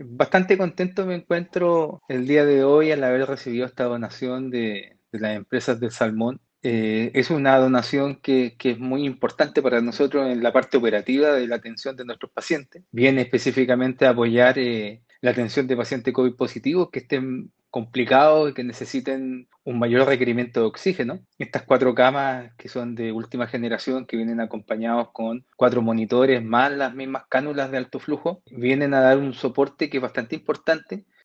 Bastante contento me encuentro el día de hoy al haber recibido esta donación de las empresas del salmón. Es una donación que es muy importante para nosotros en la parte operativa de la atención de nuestros pacientes. Viene específicamente a apoyar la atención de pacientes COVID positivos que estén complicados y que necesiten un mayor requerimiento de oxígeno. Estas cuatro camas que son de última generación, que vienen acompañados con cuatro monitores más las mismas cánulas de alto flujo, vienen a dar un soporte que es bastante importante